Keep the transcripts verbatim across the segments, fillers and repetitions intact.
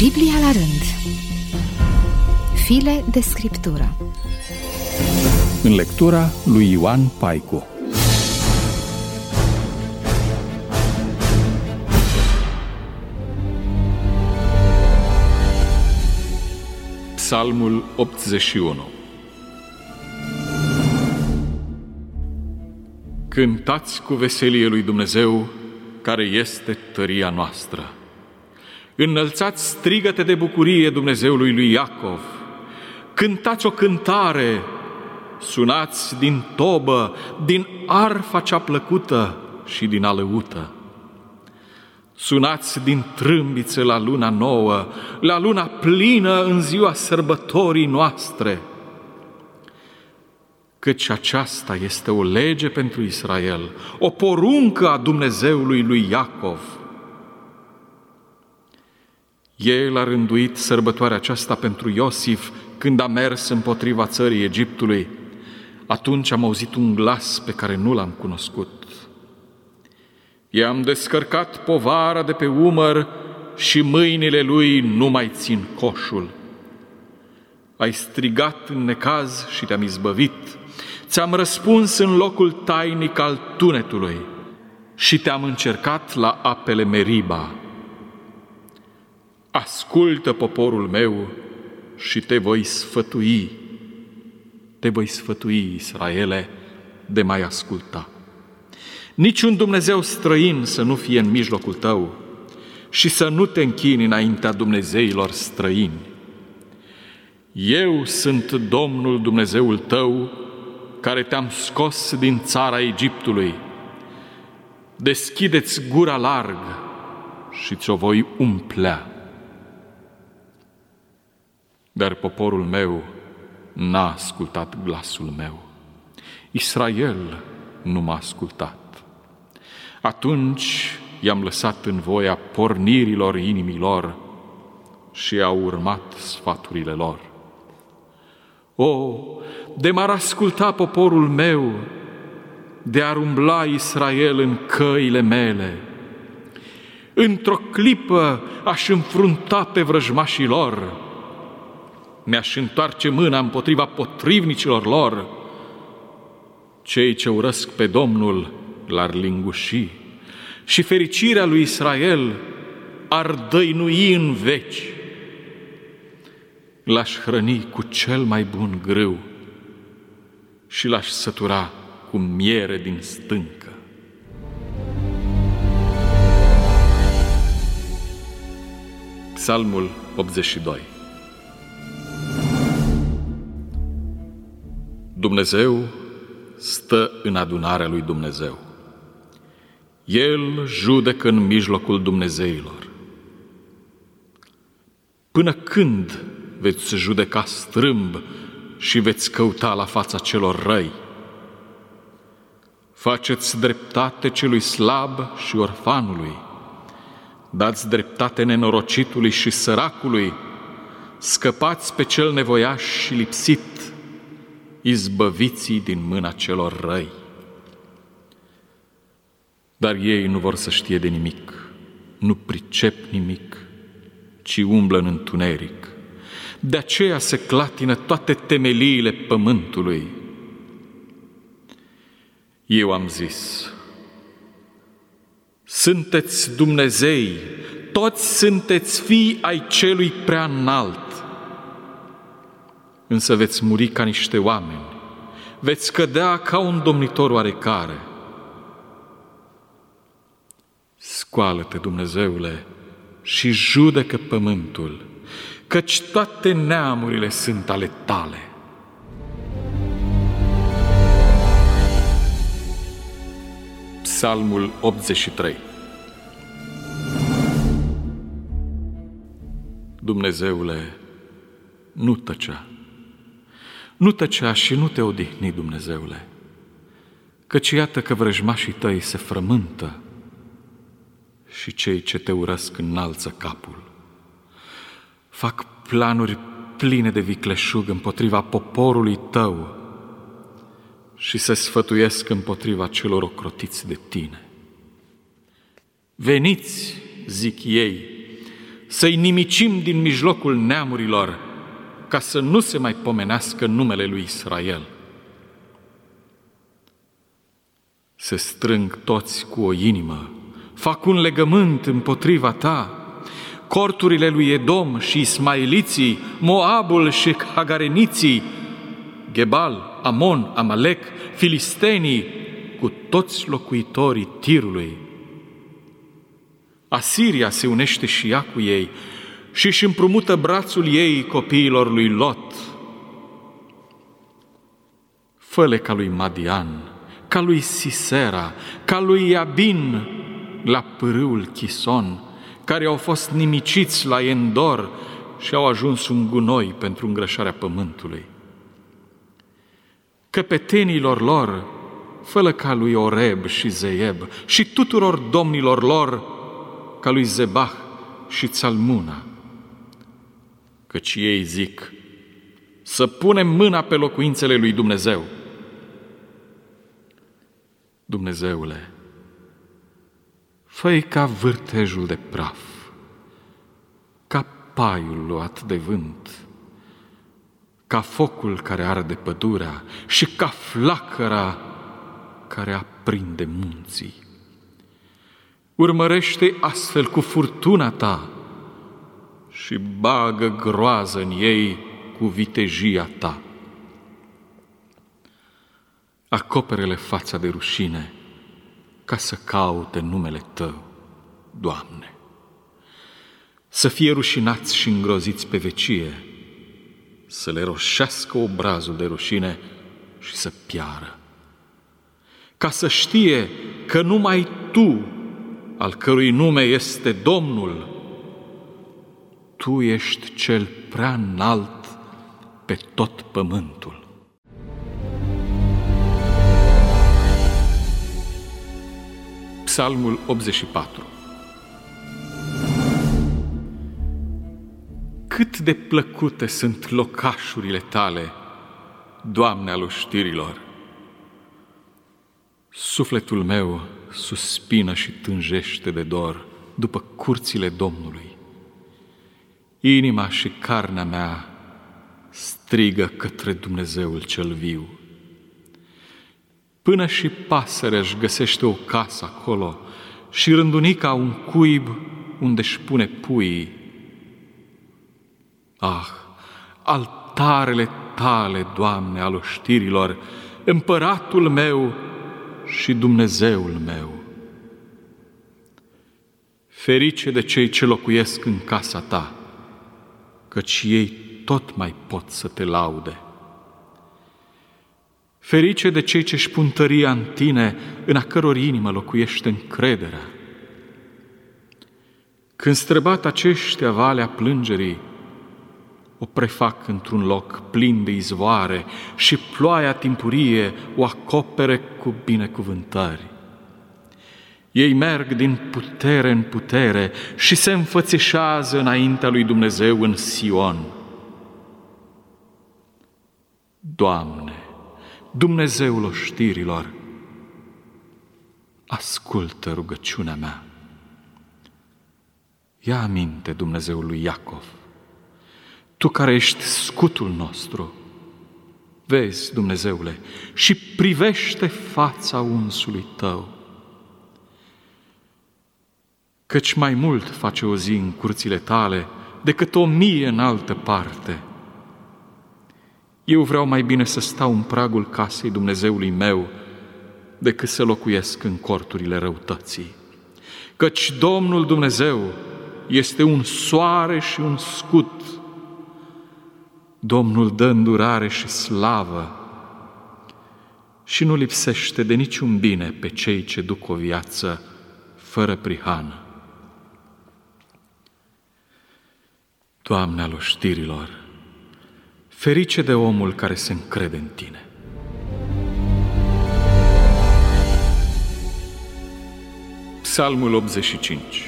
Biblia la rând. File de scriptură. În lectura lui Ioan Paicu. Psalmul optzeci și unu. Cântați cu veselie lui Dumnezeu, care este tăria noastră. Înălțați strigăte de bucurie Dumnezeului lui Iacov. Cântați o cântare, sunați din tobă, din arfa cea plăcută și din alăută. Sunați din trâmbiță la luna nouă, la luna plină în ziua sărbătorii noastre. Căci aceasta este o lege pentru Israel, o poruncă a Dumnezeului lui Iacov. El a rânduit sărbătoarea aceasta pentru Iosif când a mers împotriva țării Egiptului. Atunci am auzit un glas pe care nu l-am cunoscut. I-am descărcat povara de pe umăr și mâinile lui nu mai țin coșul. Ai strigat în necaz și te-am izbăvit. Ți-am răspuns în locul tainic al tunetului și te-am încercat la apele Meriba. Ascultă, poporul meu, și te voi sfătui. Te voi sfătui, Israele, de mai asculta. Niciun Dumnezeu străin să nu fie în mijlocul tău și să nu te închini înaintea dumnezeilor străini. Eu sunt Domnul Dumnezeul tău, care te-am scos din țara Egiptului. Deschideți gura larg și ți-o voi umplea. Dar poporul meu n-a ascultat glasul meu. Israel nu m-a ascultat. Atunci i-am lăsat în voia pornirilor inimilor și au urmat sfaturile lor. O, de m-ar asculta poporul meu, de ar umbla Israel în căile mele, într-o clipă aș înfrunta pe vrăjmașii lor, mi-aș întoarce mâna împotriva potrivnicilor lor. Cei ce urăsc pe Domnul l-ar linguși și fericirea lui Israel ar dăinui în veci. L-aș hrăni cu cel mai bun grâu și l-aș sătura cu miere din stâncă. Psalmul optzeci și doi. Dumnezeu stă în adunarea lui Dumnezeu. El judecă în mijlocul dumnezeilor. Până când veți judeca strâmb și veți căuta la fața celor răi? Faceți dreptate celui slab și orfanului. Dați dreptate nenorocitului și săracului. Scăpați pe cel nevoiaș și lipsit. Izbăviți-i din mâna celor răi. Dar ei nu vor să știe de nimic, nu pricep nimic, ci umblă în întuneric. De aceea se clatină toate temeliile pământului. Eu am zis: sunteți Dumnezei, toți sunteți fii ai celui prea înalt. Însă veți muri ca niște oameni, veți cădea ca un domnitor oarecare. Scoală-te, Dumnezeule, și judecă pământul, căci toate neamurile sunt ale tale. Psalmul optzeci și trei. Dumnezeule, nu tăcea. Nu tăcea și nu te odihni, Dumnezeule, căci iată că vrăjmașii tăi se frământă și cei ce te urăsc înalță capul. Fac planuri pline de vicleșug împotriva poporului tău și se sfătuiesc împotriva celor ocrotiți de tine. Veniți, zic ei, să-i nimicim din mijlocul neamurilor, ca să nu se mai pomenească numele lui Israel. Se strâng toți cu o inimă, fac un legământ împotriva ta, corturile lui Edom și ismaeliții, Moabul și hagareniții, Gebal, Amon, Amalek, filistenii, cu toți locuitorii Tirului. Asiria se unește și ea cu ei și își împrumută brațul ei copiilor lui Lot. Fă-le ca lui Madian, ca lui Sisera, ca lui Iabin, la pârâul Chison, care au fost nimiciți la Endor și au ajuns un gunoi pentru îngrășarea pământului. Căpetenilor lor, fă-le ca lui Oreb și Zeeb și tuturor domnilor lor, ca lui Zebah și Țalmuna, căci ei zic, să punem mâna pe locuințele lui Dumnezeu. Dumnezeule, fă-i ca vârtejul de praf, ca paiul luat de vânt, ca focul care arde pădurea și ca flacăra care aprinde munții. Urmărește astfel cu furtuna ta și bagă groază în ei cu vitejia ta. Acopere-le fața de rușine ca să caute numele Tău, Doamne. Să fie rușinați și îngroziți pe vecie, să le roșească obrazul de rușine și să piară. Ca să știe că numai Tu, al cărui nume este Domnul, Tu ești cel prea înalt pe tot pământul. Psalmul optzeci și patru. Cât de plăcute sunt locașurile Tale, Doamne al oștirilor! Sufletul meu suspină și tânjește de dor după curțile Domnului. Inima și carnea mea strigă către Dumnezeul cel viu. Până și pasărea își găsește o casă acolo și rândunica un cuib unde își pune puii. Ah, altarele Tale, Doamne, al oștirilor, împăratul meu și Dumnezeul meu! Ferice de cei ce locuiesc în casa Ta, căci ei tot mai pot să Te laude. Ferice de cei ce-și pun tăria în Tine, în a căror inimă locuiește încrederea. Când străbat aceștia valea plângerii, o prefac într-un loc plin de izvoare și ploaia timpurie o acopere cu binecuvântări. Ei merg din putere în putere și se înfățișează înaintea lui Dumnezeu în Sion. Doamne, Dumnezeul oștirilor, ascultă rugăciunea mea. Ia aminte, Dumnezeul lui Iacov, Tu care ești scutul nostru, vezi, Dumnezeule, și privește fața unsului Tău. Căci mai mult face o zi în curțile Tale decât o mie în altă parte. Eu vreau mai bine să stau în pragul casei Dumnezeului meu decât să locuiesc în corturile răutății. Căci Domnul Dumnezeu este un soare și un scut. Domnul dă îndurare și slavă și nu lipsește de niciun bine pe cei ce duc o viață fără prihană. Doamne al oștirilor, ferice de omul care se încrede în Tine. Psalmul optzeci și cinci.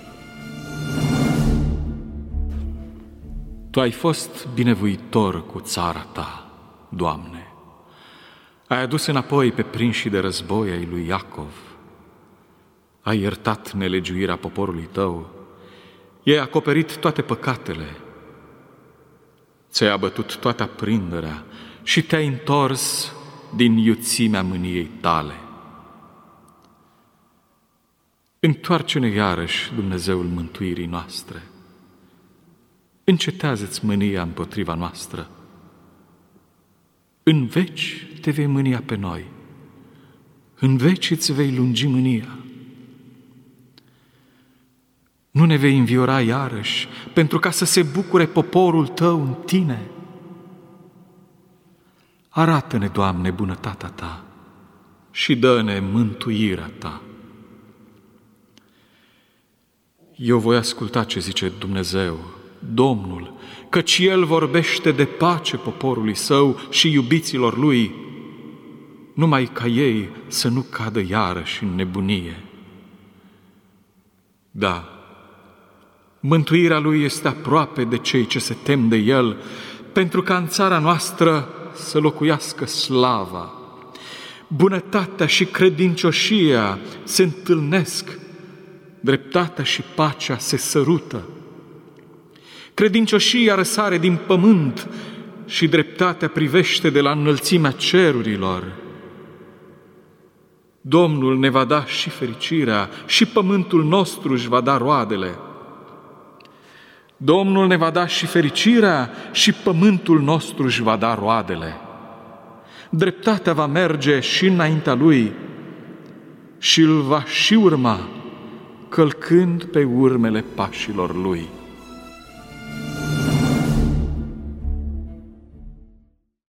Tu ai fost binevoitor cu țara Ta, Doamne. Ai adus înapoi pe prinșii de război ai lui Iacov. Ai iertat nelegiuirea poporului Tău, I-ai acoperit toate păcatele, ți-ai abătut toată aprinderea și te-ai întors din iuțimea mâniei tale. Întoarce-ne iarăși, Dumnezeul mântuirii noastre. Încetează-ți mânia împotriva noastră. În veci te vei mânia pe noi. În veci îți vei lungi mânia. Nu ne vei înviora iarăși, pentru ca să se bucure poporul tău în tine. Arată-ne, Doamne, bunătatea ta și dă-ne mântuirea ta. Eu voi asculta ce zice Dumnezeu, Domnul, căci El vorbește de pace poporului său și iubiților lui, numai ca ei să nu cadă iarăși în nebunie. Da, mântuirea Lui este aproape de cei ce se tem de El, pentru ca în țara noastră să locuiască slava. Bunătatea și credincioșia se întâlnesc, dreptatea și pacea se sărută. Credincioșia răsare din pământ și dreptatea privește de la înălțimea cerurilor. Domnul ne va da și fericirea și pământul nostru își va da roadele. Domnul ne va da și fericirea și pământul nostru își va da roadele. Dreptatea va merge și înaintea Lui și îl va și urma, călcând pe urmele pașilor Lui.